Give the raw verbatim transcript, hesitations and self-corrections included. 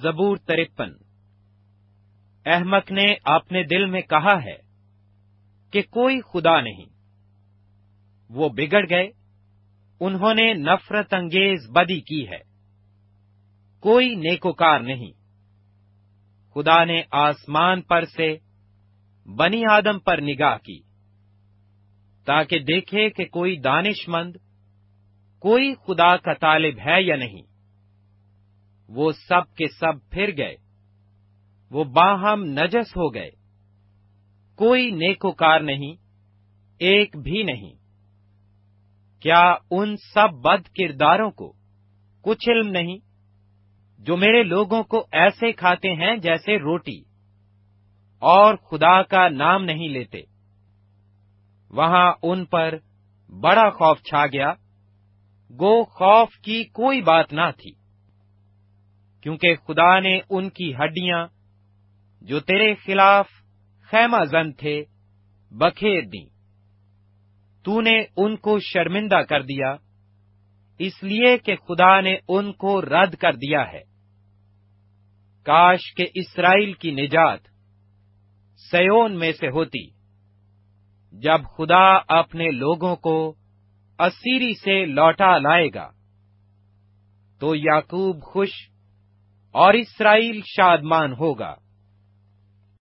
زبور ترپن۔ احمق نے اپنے دل میں کہا ہے کہ کوئی خدا نہیں۔ وہ بگڑ گئے، انہوں نے نفرت انگیز بدی کی ہے، کوئی نیکوکار نہیں۔ خدا نے آسمان پر سے بنی آدم پر نگاہ کی، تاکہ دیکھے کہ کوئی دانش مند، کوئی خدا کا طالب ہے یا نہیں۔ وہ سب کے سب پھر گئے، وہ باہم نجس ہو گئے، کوئی نیکوکار نہیں، ایک بھی نہیں۔ کیا ان سب بد کرداروں کو کچھ علم نہیں، جو میرے لوگوں کو ایسے کھاتے ہیں جیسے روٹی، اور خدا کا نام نہیں لیتے؟ وہاں ان پر بڑا خوف چھا گیا، گو خوف کی کوئی بات نہ تھی، کیونکہ خدا نے ان کی ہڈیاں جو تیرے خلاف خیمہ زن تھے بکھیر دیں۔ تو نے ان کو شرمندہ کر دیا، اس لیے کہ خدا نے ان کو رد کر دیا ہے۔ کاش کہ اسرائیل کی نجات سیون میں سے ہوتی، جب خدا اپنے لوگوں کو اسیری سے لوٹا لائے گا، تو یعقوب خوش اور اسرائیل شادمان ہوگا۔